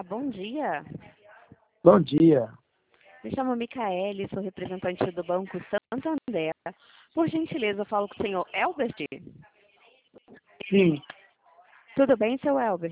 bom dia. Bom dia. Me chamo Micaele, sou representante do Banco Santander. Por gentileza, eu falo com o senhor Elbert. Sim. Tudo bem, seu Elbert?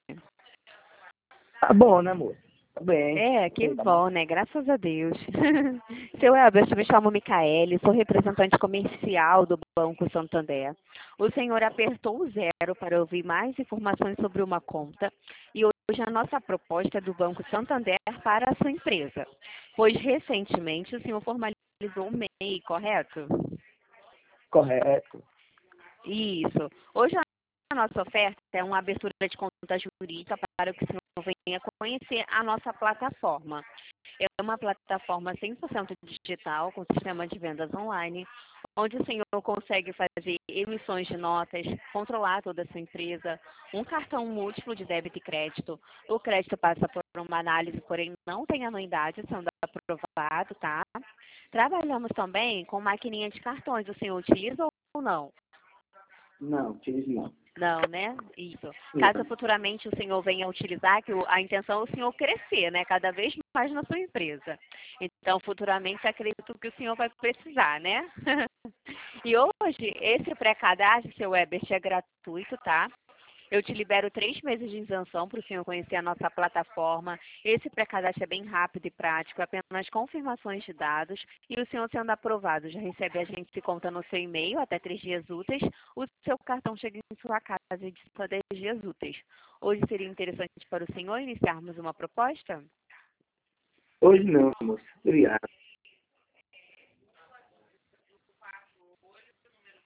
Tá bom, né, moço? Tá bem. Que Tá bom, né? Graças a Deus. Seu Elbert, me chamo Micaele, sou representante comercial do Banco Santander. O senhor apertou o zero para ouvir mais informações sobre uma conta e hoje a nossa proposta é do Banco Santander para a sua empresa, pois recentemente o senhor formalizou o MEI, correto? correto. Isso. Hoje a nossa oferta é uma abertura de conta jurídica para que o senhor venha conhecer a nossa plataforma. É uma plataforma 100% digital, com sistema de vendas online, onde o senhor consegue fazer emissões de notas, controlar toda a sua empresa, um cartão múltiplo de débito e crédito. O crédito passa por uma análise, porém não tem anuidade, sendo aprovado, tá? Trabalhamos também com maquininha de cartões. O senhor utiliza ou não? Não, fiz não. Não, né? Isso. Não. Caso futuramente o senhor venha utilizar, que a intenção é o senhor crescer, né? Cada vez mais na sua empresa. Então, futuramente, acredito que o senhor vai precisar, né? E hoje, esse pré-cadastro, seu Ebert, é gratuito, tá? Eu te libero 3 meses de isenção para o senhor conhecer a nossa plataforma. Esse pré-cadastro é bem rápido e prático, apenas confirmações de dados. E o senhor sendo aprovado, já recebe a gente se conta no seu e-mail até 3 dias úteis. O seu cartão chega em sua casa de 5 a 10 dias úteis. Hoje seria interessante para o senhor iniciarmos uma proposta? Hoje não, moço. Obrigado.